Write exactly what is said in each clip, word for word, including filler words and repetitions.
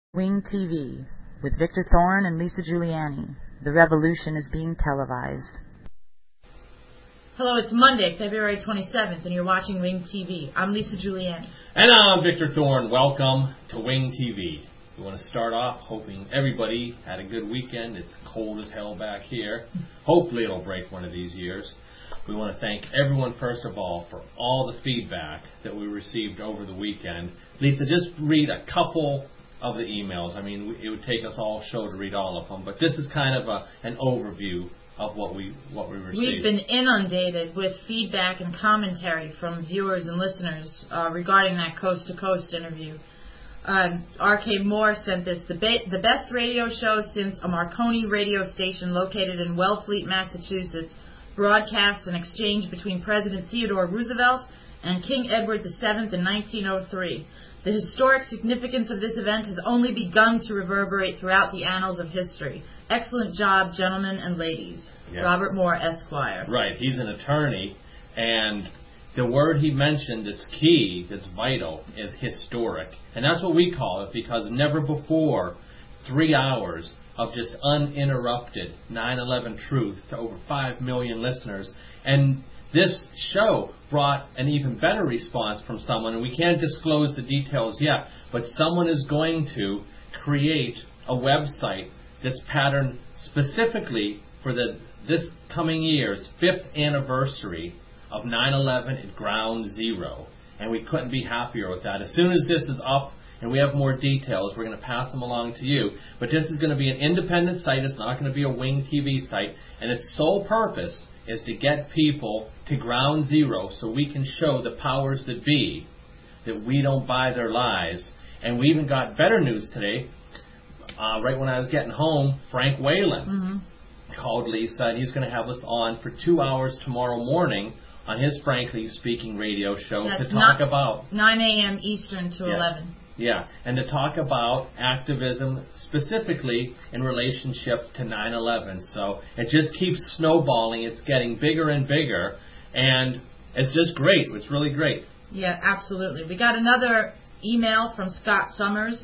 Wing T V with Victor Thorne and Lisa Giuliani. The revolution is being televised. Hello, it's Monday, February twenty-seventh, and you're watching Wing T V. I'm Lisa Giuliani. And I'm Victor Thorne. Welcome to Wing T V. We want to start off hoping everybody had a good weekend. It's cold as hell back here. Hopefully it'll break one of these years. We want to thank everyone, first of all, for all the feedback that we received over the weekend. Lisa, just read a couple of the emails. I mean, it would take us all show to read all of them, but this is kind of a, an overview of what we what we received. We've been inundated with feedback and commentary from viewers and listeners uh, regarding that coast-to-coast interview. Um, R K Moore sent this, the, ba- the best radio show since a Marconi radio station located in Wellfleet, Massachusetts, broadcast an exchange between President Theodore Roosevelt and King Edward the Seventh in nineteen oh three. The historic significance of this event has only begun to reverberate throughout the annals of history. Excellent job, gentlemen and ladies. Yeah. Robert Moore, Esquire. Right, he's an attorney, and the word he mentioned that's key, that's vital, is historic. And that's what we call it, because never before three hours of just uninterrupted nine eleven truth to over five million listeners. And this show brought an even better response from someone, and we can't disclose the details yet, but someone is going to create a website that's patterned specifically for the this coming year's fifth anniversary of nine eleven at Ground Zero. And we couldn't be happier with that. As soon as this is up and we have more details, we're going to pass them along to you. But this is going to be an independent site. It's not going to be a Wing T V site. And its sole purpose is to get people to Ground Zero so we can show the powers that be that we don't buy their lies. And we even got better news today. Uh, right when I was getting home, Frank Whalen mm-hmm. called Lisa, and he's going to have us on for two hours tomorrow morning on his Frankly Speaking radio show. That's to talk about nine a.m. Eastern to yeah, eleven. Yeah, and to talk about activism specifically in relationship to nine eleven. So it just keeps snowballing. It's getting bigger and bigger, and it's just great. It's really great. Yeah, absolutely. We got another email from Scott Summers.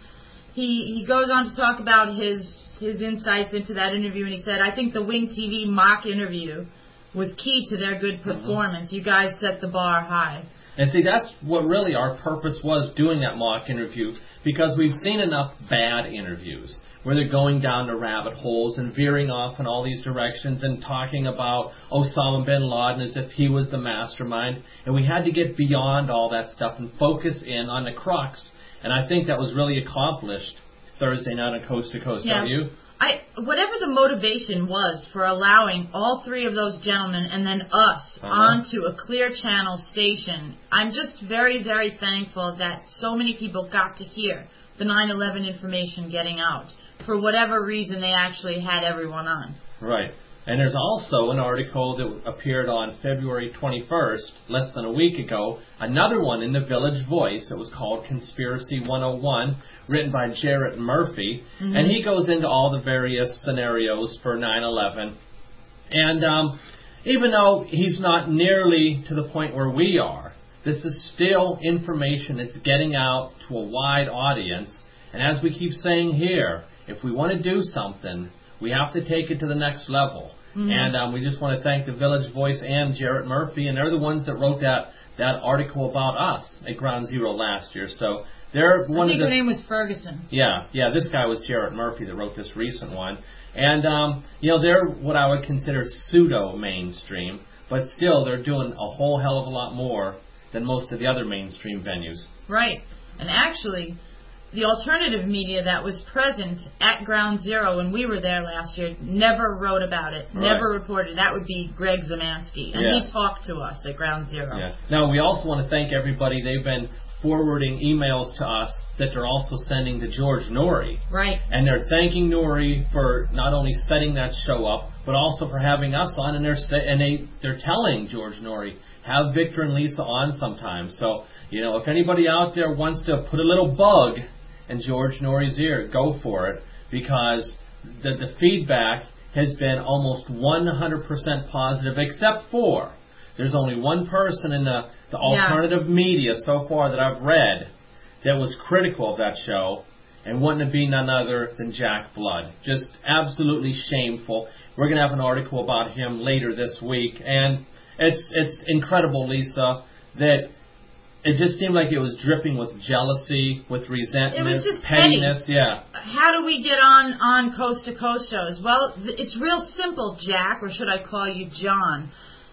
He he goes on to talk about his his insights into that interview, and he said, I think the Wing T V mock interview was key to their good performance. Mm-hmm. You guys set the bar high. And see, that's what really our purpose was doing that mock interview, because we've seen enough bad interviews where they're going down the rabbit holes and veering off in all these directions and talking about Osama bin Laden as if he was the mastermind. And we had to get beyond all that stuff and focus in on the crux. And I think that was really accomplished Thursday night on Coast to Coast, yeah. don't you? I, whatever the motivation was for allowing all three of those gentlemen and then us uh-huh. onto a Clear Channel station, I'm just very, very thankful that so many people got to hear the nine eleven information getting out. For whatever reason, they actually had everyone on. Right. And there's also an article that appeared on February twenty-first, less than a week ago, another one in the Village Voice that was called Conspiracy one oh one, written by Jarrett Murphy. Mm-hmm. And he goes into all the various scenarios for nine eleven. And um, even though he's not nearly to the point where we are, this is still information that's getting out to a wide audience. And as we keep saying here, if we want to do something, we have to take it to the next level. Mm-hmm. And um, we just want to thank the Village Voice and Jarrett Murphy, and they're the ones that wrote that, that article about us at Ground Zero last year. So they're one I think of the, her name was Ferguson. Yeah, yeah, this guy was Jarrett Murphy that wrote this recent one. And, um, you know, they're what I would consider pseudo-mainstream, but still they're doing a whole hell of a lot more than most of the other mainstream venues. Right. And actually, the alternative media that was present at Ground Zero when we were there last year never wrote about it, right. never reported. That would be Greg Zemansky, and yeah. he talked to us at Ground Zero. Yeah. Now, we also want to thank everybody. They've been forwarding emails to us that they're also sending to George Noory. Right. And they're thanking Noory for not only setting that show up, but also for having us on, and they're and they, they're telling George Noory, have Victor and Lisa on sometime. So, you know, if anybody out there wants to put a little bug in George Noory's ear, go for it, because the, the feedback has been almost one hundred percent positive, except for there's only one person in the, the alternative yeah. media so far that I've read that was critical of that show, And wouldn't it be none other than Jack Blood? Just absolutely shameful. We're going to have an article about him later this week. And it's it's incredible, Lisa, that it just seemed like it was dripping with jealousy, with resentment, it was just pettiness. Petty. Yeah. How do we get on, on Coast to Coast shows? Well, th- it's real simple, Jack, or should I call you John?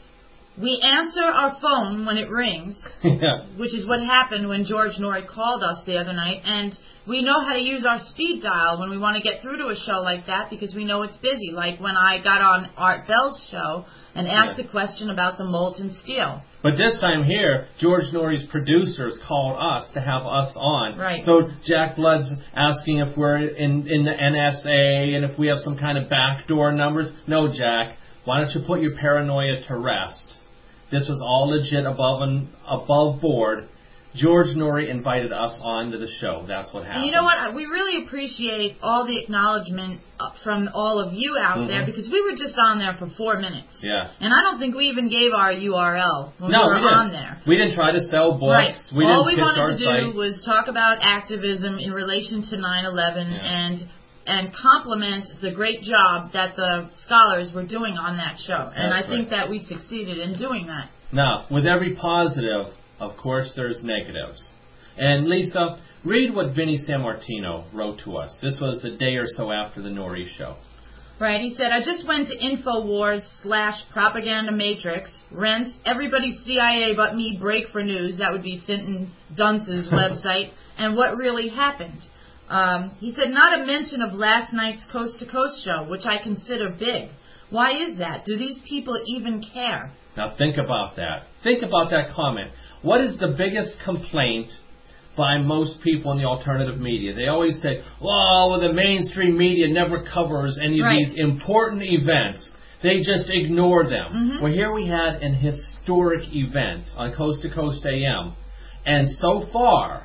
We answer our phone when it rings, yeah. which is what happened when George Norrie called us the other night, and we know how to use our speed dial when we want to get through to a show like that because we know it's busy, like when I got on Art Bell's show and asked yeah. the question about the molten steel. But this time here, George Norrie's producers called us to have us on. Right. So Jack Blood's asking if we're in, in the N S A and if we have some kind of backdoor numbers. No, Jack. Why don't you put your paranoia to rest? This was all legit, above and above board. George Norrie invited us on to the show. That's what happened. And you know what? We really appreciate all the acknowledgement from all of you out mm-hmm. there because we were just on there for four minutes. Yeah. And I don't think we even gave our U R L when no, we were we didn't. on there. We didn't try to sell books. Right. We all didn't we pitch wanted our to site. do was talk about activism in relation to nine eleven yeah. and and compliment the great job that the scholars were doing on that show. And That's I think right. that we succeeded in doing that. Now, with every positive, of course, there's negatives. And Lisa, read what Vinny Sammartino wrote to us. This was the day or so after the Norrie show. Right, he said, I just went to InfoWars slash Propaganda Matrix, rent, everybody's C I A but me break for news, that would be Finton Dunce's website, and what really happened. Um, he said, not a mention of last night's Coast to Coast show, which I consider big. Why is that? Do these people even care? Now think about that. Think about that comment. What is the biggest complaint by most people in the alternative media? They always say, oh, well, the mainstream media never covers any of right. these important events. They just ignore them. Mm-hmm. Well, here we had an historic event on Coast to Coast A M. And so far,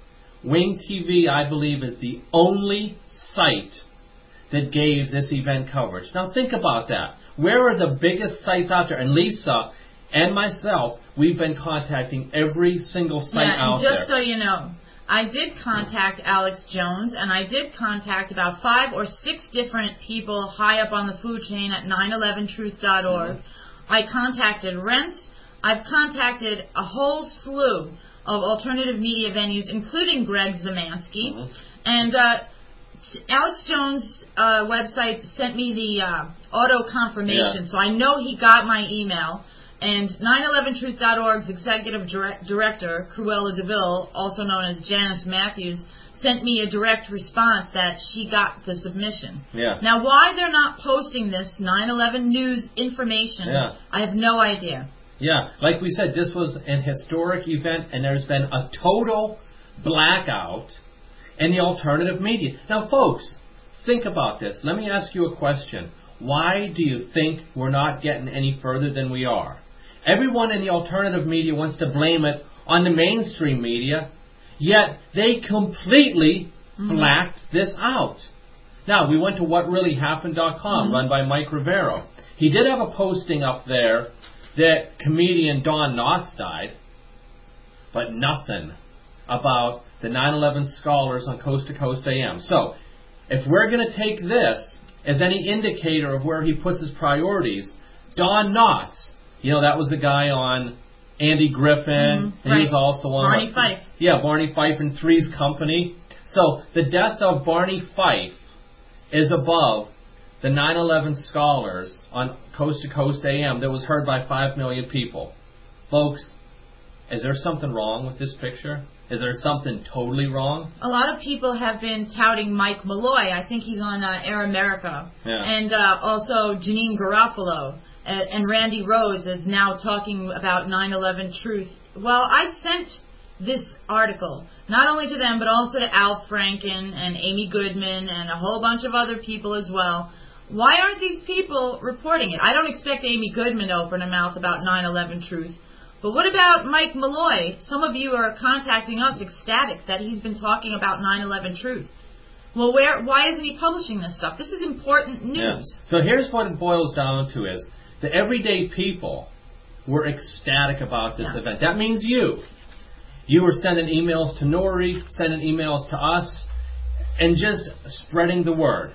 Wing T V, I believe, is the only site that gave this event coverage. Now think about that. Where are the biggest sites out there? And Lisa and myself, we've been contacting every single site yeah, out and there. just so you know, I did contact Alex Jones, and I did contact about five or six different people high up on the food chain at nine eleven truth dot org. Mm-hmm. I contacted Rent. I've contacted a whole slew of alternative media venues, including Greg Zemansky. Mm-hmm. And uh, Alex Jones' uh, website sent me the uh, auto confirmation, yeah. so I know he got my email. And nine eleven truth dot org's executive direct, director, Cruella DeVille, also known as Janice Matthews, sent me a direct response that she got the submission. Yeah. Now, why they're not posting this nine eleven news information, yeah. I have no idea. Yeah, like we said, this was an historic event, and there's been a total blackout in the alternative media. Now, folks, think about this. Let me ask you a question. Why do you think we're not getting any further than we are? Everyone in the alternative media wants to blame it on the mainstream media, yet they completely mm-hmm. blacked this out. Now, we went to what really happened dot com, mm-hmm. run by Mike Rivero. He did have a posting up there that comedian Don Knotts died, but nothing about the nine eleven scholars on Coast to Coast A M. So, if we're going to take this as any indicator of where he puts his priorities, Don Knotts, you know, that was the guy on Andy Griffin, mm-hmm, and right. he was also on... Barney Fife. Yeah, Barney Fife and Three's Company. So, the death of Barney Fife is above the nine eleven scholars on Coast to Coast A M that was heard by five million people. Folks, is there something wrong with this picture? Is there something totally wrong? A lot of people have been touting Mike Malloy. I think he's on uh, Air America. Yeah. And uh, also Janine Garofalo. Uh, and Randy Rhodes is now talking about nine eleven Truth. Well, I sent this article not only to them, but also to Al Franken and Amy Goodman and a whole bunch of other people as well. Why aren't these people reporting it? I don't expect Amy Goodman to open her mouth about nine eleven Truth. But what about Mike Malloy? Some of you are contacting us ecstatic that he's been talking about nine eleven Truth. Well, where? Why isn't he publishing this stuff? This is important news. Yeah. So here's what it boils down to is the everyday people were ecstatic about this yeah. event. That means you. You were sending emails to Norrie, sending emails to us, and just spreading the word.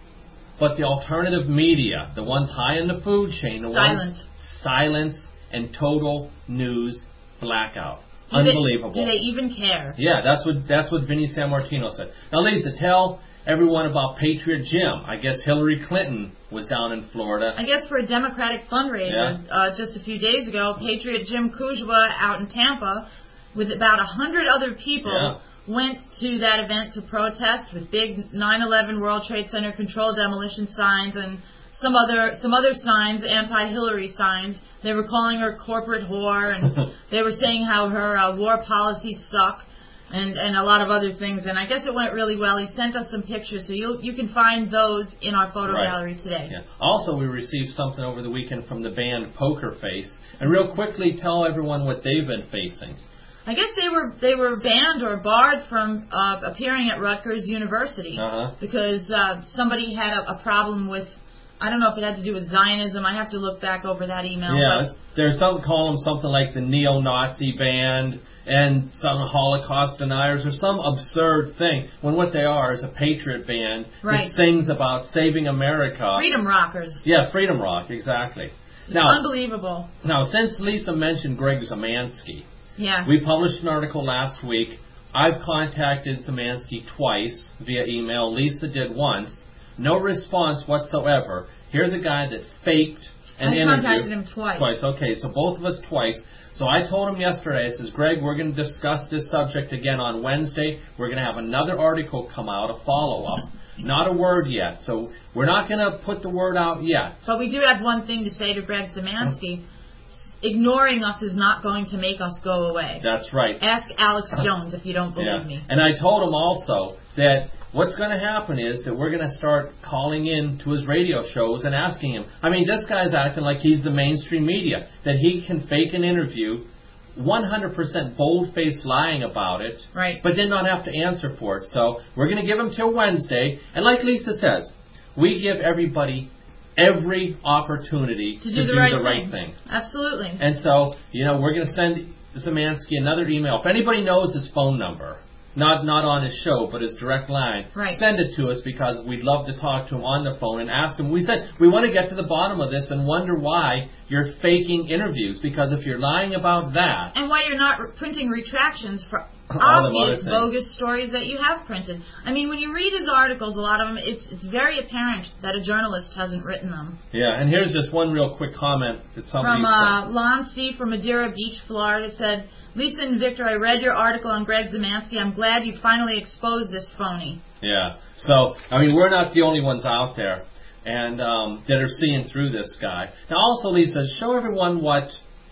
But the alternative media, the ones high in the food chain, the Silent. ones silence and total news blackout. Do Unbelievable. They, do they even care? Yeah, that's what that's what Vinny Sammartino said. Now, Lisa, tell everyone about Patriot Jim. I guess Hillary Clinton was down in Florida. I guess for a Democratic fundraiser Yeah. uh, just a few days ago, Patriot Jim Kujwa out in Tampa with about a hundred other people Yeah. went to that event to protest with big nine eleven World Trade Center controlled demolition signs and some other some other signs, anti-Hillary signs. They were calling her corporate whore, and they were saying how her uh, war policies suck, and, and a lot of other things. And I guess it went really well. He sent us some pictures, so you you can find those in our photo Right. gallery today. Yeah. Also, we received something over the weekend from the band Poker Face. And real quickly, tell everyone what they've been facing. I guess they were they were banned or barred from uh, appearing at Rutgers University Uh-huh. because uh, somebody had a, a problem with, I don't know if it had to do with Zionism. I have to look back over that email. Yeah, but there's some call them something like the neo-Nazi band and some Holocaust deniers or some absurd thing, when what they are is a patriot band Right. that sings about saving America. Freedom Rockers. Yeah, Freedom Rock, exactly. It's Now, unbelievable. now, since Lisa mentioned Greg Zemansky, Yeah. we published an article last week. I've contacted Zemansky twice via email. Lisa did once. No response whatsoever. Here's a guy that faked an I interview. contacted him twice. Twice, okay, so both of us twice. So I told him yesterday, I says, Greg, we're going to discuss this subject again on Wednesday. We're going to have another article come out, a follow-up. Not a word yet. So we're not going to put the word out yet. But we do have one thing to say to Greg Zemansky. Ignoring us is not going to make us go away. That's right. Ask Alex Jones if you don't believe Yeah. me. And I told him also that what's going to happen is that we're going to start calling in to his radio shows and asking him. I mean, this guy's acting like he's the mainstream media, that he can fake an interview, one hundred percent bold-faced lying about it, Right. but then not have to answer for it. So we're going to give him till Wednesday. And like Lisa says, we give everybody every opportunity To do the, right, thing. thing. Absolutely. And so, you know, we're going to send Zemansky another email. If anybody knows his phone number, not not on his show, but his direct line, Right. send it to us because we'd love to talk to him on the phone and ask him. We said we want to get to the bottom of this and wonder why you're faking interviews, because if you're lying about that, And why you're not re- printing retractions for All them other obvious things. bogus stories that you have printed. I mean, when you read his articles, a lot of them, it's it's very apparent that a journalist hasn't written them. yeah. And here's just one real quick comment that somebody From uh, Lon C. from Madeira Beach, Florida, said, Lisa and Victor, I read your article on Greg Zemansky. I'm glad you finally exposed this phony. Yeah. So, I mean, we're not the only ones out there and um, that are seeing through this guy. Now, also, Lisa, show everyone what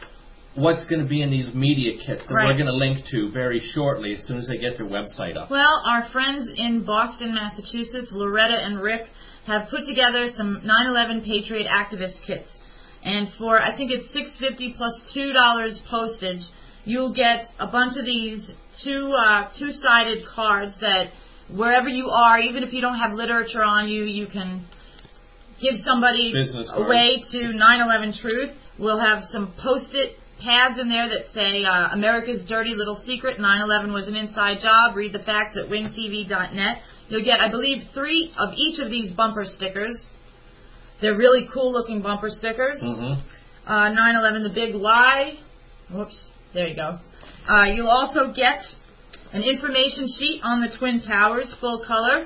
what's going to be in these media kits that Right. we're going to link to very shortly as soon as they get their website up. Well, our friends in Boston, Massachusetts, Loretta and Rick, have put together some nine eleven Patriot activist kits. And for, I think it's six dollars and fifty cents plus two dollars postage, you'll get a bunch of these two, uh, two-sided cards that wherever you are, even if you don't have literature on you, you can give somebody Business a card. way to nine eleven Truth. We'll have some post-it pads in there that say uh, America's Dirty Little Secret, nine eleven was an inside job. Read the facts at wing t v dot net. You'll get, I believe, three of each of these bumper stickers. They're really cool-looking bumper stickers. Mm-hmm. Uh, nine eleven, The Big Lie. Whoops. There you go. Uh, you'll also get an information sheet on the Twin Towers, full color.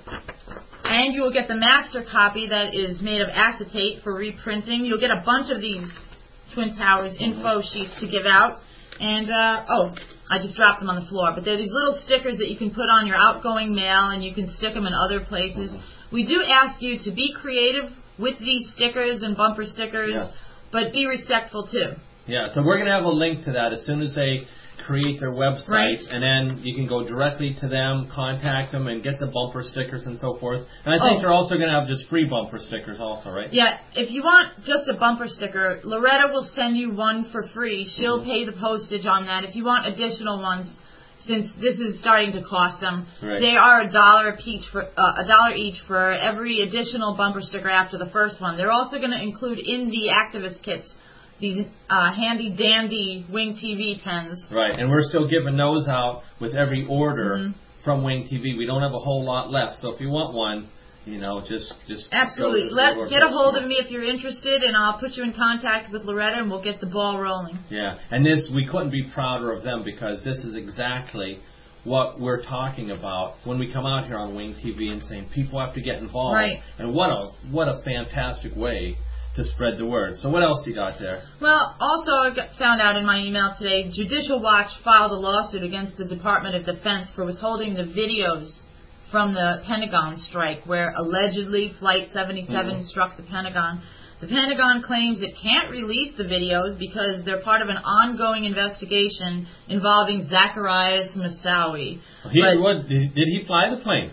And you will get the master copy that is made of acetate for reprinting. You'll get a bunch of these Twin Towers info sheets to give out. And, uh, oh, I just dropped them on the floor. But they're these little stickers that you can put on your outgoing mail, and you can stick them in other places. We do ask you to be creative with these stickers and bumper stickers, Yeah. but be respectful, too. Yeah, so we're going to have a link to that as soon as they create their website, Right. and then you can go directly to them, contact them, and get the bumper stickers and so forth. And I think Oh. they're also going to have just free bumper stickers also, right? Yeah, if you want just a bumper sticker, Loretta will send you one for free. She'll Mm-hmm. pay the postage on that. If you want additional ones, since this is starting to cost them, Right. they are a dollar each for uh, a dollar each for every additional bumper sticker after the first one. They're also going to include in the activist kits these uh, handy dandy Wing T V pens. Right, and we're still giving those out with every order Mhm. from Wing T V. We don't have a whole lot left, so if you want one, you know, just just absolutely go, let go get a hold of me if you're interested, and I'll put you in contact with Loretta, and we'll get the ball rolling. Yeah, and this we couldn't be prouder of them, because this is exactly what we're talking about when we come out here on Wing T V and saying people have to get involved. Right. And what a what a fantastic way to spread the word. So what else you got there? Well, also I got, found out in my email today, Judicial Watch filed a lawsuit against the Department of Defense for withholding the videos from the Pentagon strike, where allegedly Flight seventy-seven mm-hmm. struck the Pentagon. The Pentagon claims it can't release the videos because they're part of an ongoing investigation involving Zacharias Moussaoui. Well, he, but, what, did, did he fly the plane?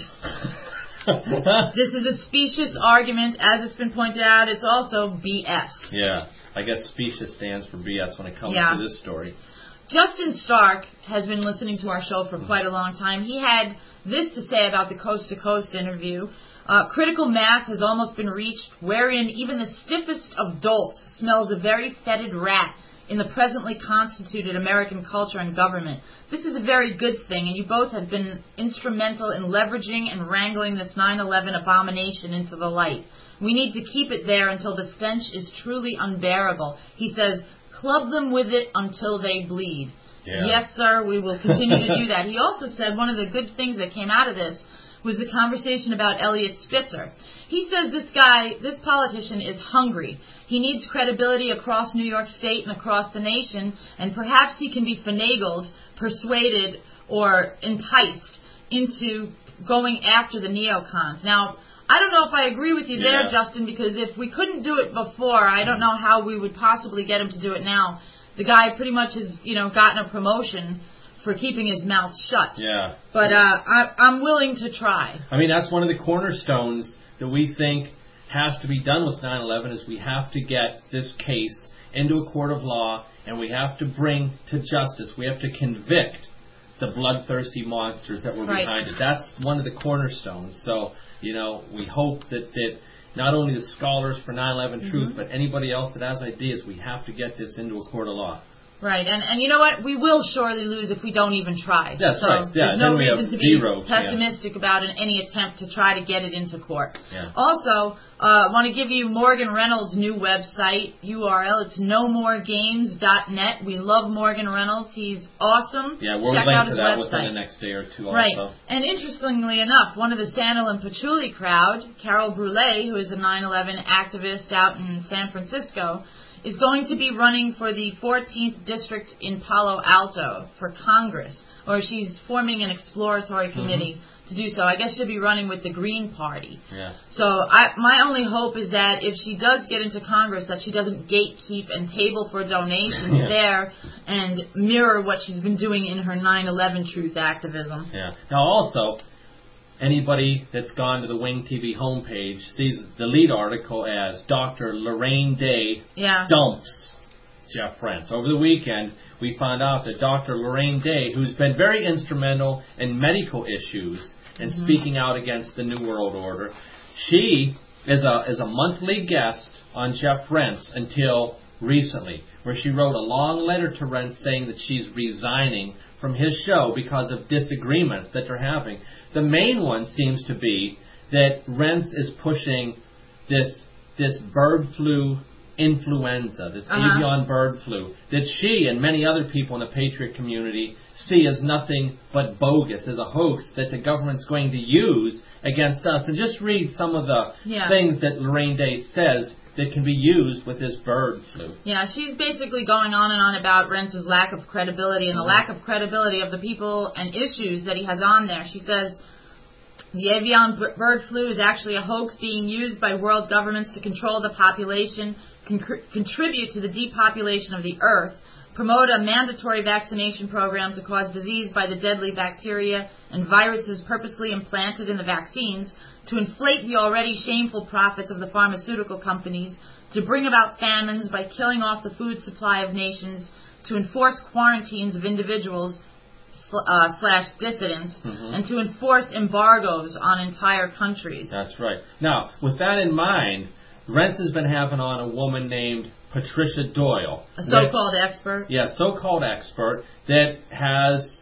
This is a specious argument. As it's been pointed out, it's also B S. Yeah, I guess specious stands for B S when it comes yeah. to this story. Justin Stark has been listening to our show for mm-hmm. quite a long time. He had this to say about the Coast to Coast interview. Uh, critical mass has almost been reached, wherein even the stiffest of dolts smells a very fetid rat in the presently constituted American culture and government. This is a very good thing, and you both have been instrumental in leveraging and wrangling this nine eleven abomination into the light. We need to keep it there until the stench is truly unbearable. He says, club them with it until they bleed. Yeah. Yes, sir, we will continue to do that. He also said one of the good things that came out of this was the conversation about Eliot Spitzer. He says this guy, this politician, is hungry. He needs credibility across New York State and across the nation, and perhaps he can be finagled, persuaded, or enticed into going after the neocons. Now, I don't know if I agree with you yeah. there, Justin, because if we couldn't do it before, I don't know how we would possibly get him to do it now. The guy pretty much has, you know, gotten a promotion for keeping his mouth shut. Yeah. But uh, I, I'm willing to try. I mean, that's one of the cornerstones that we think has to be done with nine eleven is we have to get this case into a court of law, and we have to bring to justice. We have to convict the bloodthirsty monsters that were right. behind it. That's one of the cornerstones. So, you know, we hope that, that not only the scholars for nine eleven mm-hmm. Truth, but anybody else that has ideas, we have to get this into a court of law. Right, and and you know what? We will surely lose if we don't even try. That's so right. Yeah, there's no then we reason have to be zero pessimistic chance. about an, any attempt to try to get it into court. Yeah. Also, I uh, want to give you Morgan Reynolds' new website, U R L. It's no more games dot net. We love Morgan Reynolds. He's awesome. Yeah, we'll Check link out to his that website. within the next day or two also. Right, and interestingly enough, one of the Sandal and Patchouli crowd, Carol Brule, who is a nine eleven activist out in San Francisco, is going to be running for the fourteenth District in Palo Alto for Congress, or she's forming an exploratory committee mm-hmm. to do so. I guess she'll be running with the Green Party. Yeah. So I, my only hope is that if she does get into Congress, that she doesn't gatekeep and table for donations yeah. there and mirror what she's been doing in her nine eleven truth activism. Yeah. Now also, anybody that's gone to the Wing T V homepage sees the lead article as Doctor Lorraine Day yeah. dumps Jeff Rense. Over the weekend, we found out that Doctor Lorraine Day, who's been very instrumental in medical issues and mm-hmm. speaking out against the New World Order, she is a is a monthly guest on Jeff Rense until recently, where she wrote a long letter to Rense saying that she's resigning from his show because of disagreements that they're having. The main one seems to be that Rense is pushing this this bird flu influenza, this uh-huh. avian bird flu, that she and many other people in the Patriot community see as nothing but bogus, as a hoax that the government's going to use against us. And just read some of the yeah. things that Lorraine Day says that can be used with this bird flu. Yeah, she's basically going on and on about Rence's lack of credibility and the lack of credibility of the people and issues that he has on there. She says the avian b- bird flu is actually a hoax being used by world governments to control the population, con- contribute to the depopulation of the earth, promote a mandatory vaccination program to cause disease by the deadly bacteria and viruses purposely implanted in the vaccines, to inflate the already shameful profits of the pharmaceutical companies, to bring about famines by killing off the food supply of nations, to enforce quarantines of individuals uh, slash dissidents, mm-hmm. and to enforce embargoes on entire countries. That's right. Now, with that in mind, Rense has been having on a woman named Patricia Doyle. A so-called that, expert? Yeah, so-called expert that has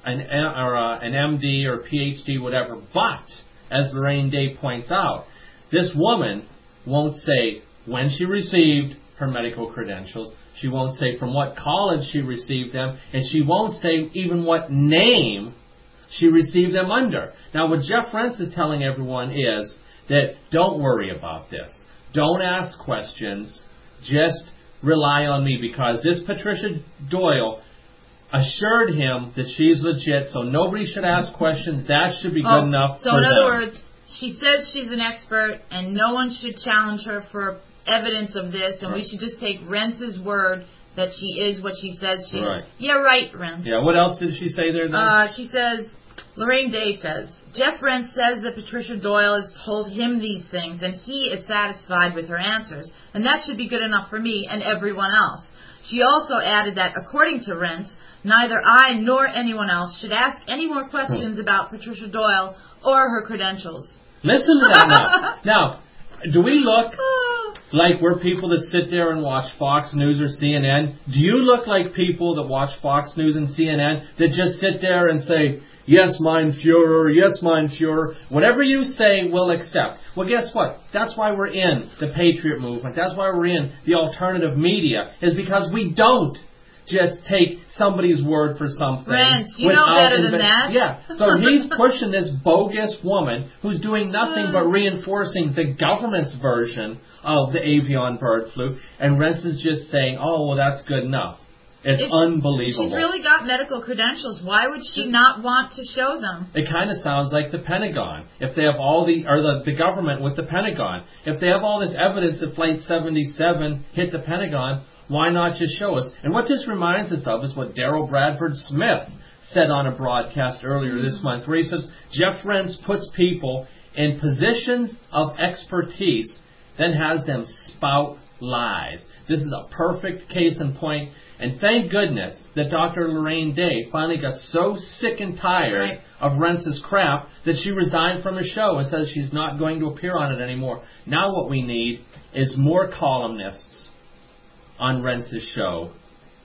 an, or uh, an M D or P H D, whatever. But, as Lorraine Day points out, this woman won't say when she received her medical credentials. She won't say from what college she received them. And she won't say even what name she received them under. Now, what Jeff Rense is telling everyone is that don't worry about this. Don't ask questions. Just rely on me, because this Patricia Doyle assured him that she's legit, so nobody should ask questions. That should be good oh, enough so for in them. other words, she says she's an expert, and no one should challenge her for evidence of this, and right. we should just take Rence's word that she is what she says she right. is. Yeah, right, Rence. Yeah, what else did she say there then? Uh, she says, Lorraine Day says, Jeff Rense says that Patricia Doyle has told him these things, and he is satisfied with her answers, and that should be good enough for me and everyone else. She also added that, according to Rense, neither I nor anyone else should ask any more questions hmm. about Patricia Doyle or her credentials. Listen to that now. Now, do we look like we're people that sit there and watch Fox News or C N N? Do you look like people that watch Fox News and C N N that just sit there and say, yes, mein Führer, yes, mein Führer, whatever you say, we'll accept? Well, guess what? That's why we're in the Patriot movement. That's why we're in the alternative media, is because we don't just take somebody's word for something. Rance, you know better than that. Yeah. So he's pushing this bogus woman who's doing nothing but reinforcing the government's version of the avian bird flu, and Rance is just saying, oh, well, that's good enough. It's if unbelievable. She's really got medical credentials. Why would she not want to show them? It kind of sounds like the Pentagon. If they have all the, or the, the government with the Pentagon, if they have all this evidence that Flight seventy-seven hit the Pentagon, why not just show us? And what this reminds us of is what Daryl Bradford Smith said on a broadcast earlier this month, where he says, Jeff Rense puts people in positions of expertise, then has them spout lies. This is a perfect case in point. And thank goodness that Doctor Lorraine Day finally got so sick and tired right. of Rence's crap that she resigned from her show and says she's not going to appear on it anymore. Now what we need is more columnists on Rence's show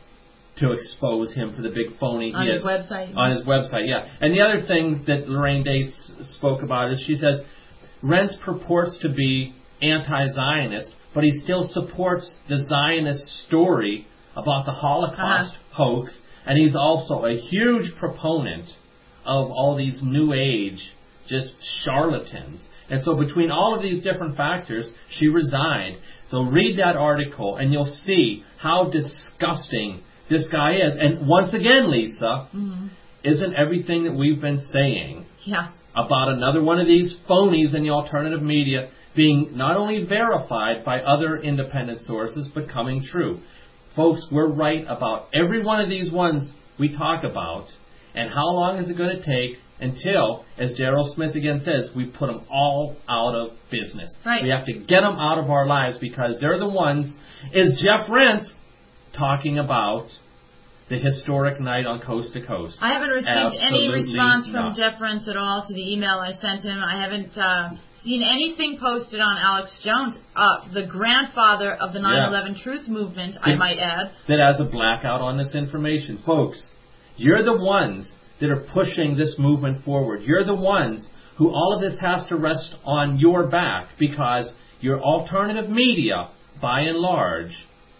to expose him for the big phony on he his is. website. On his website, yeah. And the other thing that Lorraine Day s- spoke about is she says Rence purports to be anti-Zionist, but he still supports the Zionist story about the Holocaust uh-huh. hoax, and he's also a huge proponent of all these New Age, just charlatans. And so between all of these different factors, she resigned. So read that article, and you'll see how disgusting this guy is. And once again, Lisa, mm-hmm. isn't everything that we've been saying yeah. about another one of these phonies in the alternative media being not only verified by other independent sources, but coming true? Folks, we're right about every one of these ones we talk about. And how long is it going to take until, as Daryl Smith again says, we put them all out of business? Right. We have to get them out of our lives because they're the ones, is Jeff Rense talking about the historic night on Coast to Coast? I haven't received Absolutely any response from not. Jeff Rense at all to the email I sent him. I haven't uh, seen anything posted on Alex Jones, uh, the grandfather of the nine eleven yeah. Truth Movement, that, I might add. That has a blackout on this information. Folks, you're the ones that are pushing this movement forward. You're the ones who all of this has to rest on your back because your alternative media, by and large,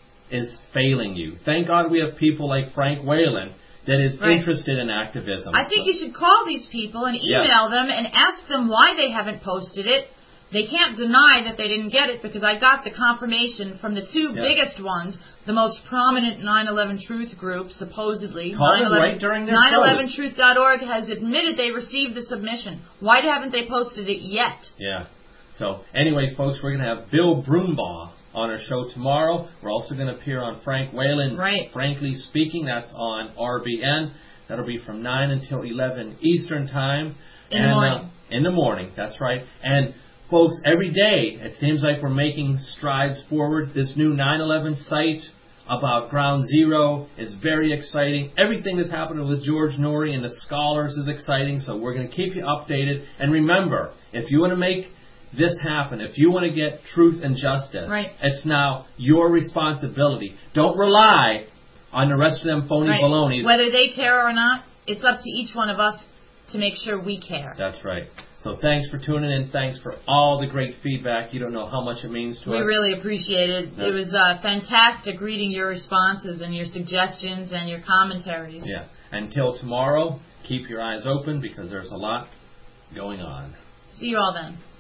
is failing you. Thank God we have people like Frank Whalen that is right. interested in activism. I think so. You should call these people and email yes. them and ask them why they haven't posted it. They can't deny that they didn't get it because I got the confirmation from the two yes. biggest ones, the most prominent nine eleven Truth group, supposedly. Call them right during their nine eleven truth dot org has admitted they received the submission. Why haven't they posted it yet? Yeah. So, anyways, folks, we're going to have Bill Broombaugh on our show tomorrow. We're also going to appear on Frank Whalen's right. Frankly Speaking. That's on R B N. That'll be from nine until eleven Eastern Time. In and, the morning. Uh, in the morning, that's right. And, folks, every day it seems like we're making strides forward. This new nine eleven site about Ground Zero is very exciting. Everything that's happening with George Noory and the scholars is exciting, so we're going to keep you updated. And remember, if you want to make this happen, if you want to get truth and justice, right. it's now your responsibility. Don't rely on the rest of them phony right. balonies. Whether they care or not, it's up to each one of us to make sure we care. That's right. So thanks for tuning in. Thanks for all the great feedback. You don't know how much it means to we us. We really appreciate it. That's it was uh, fantastic reading your responses and your suggestions and your commentaries. Yeah. Until tomorrow, keep your eyes open because there's a lot going on. See you all then.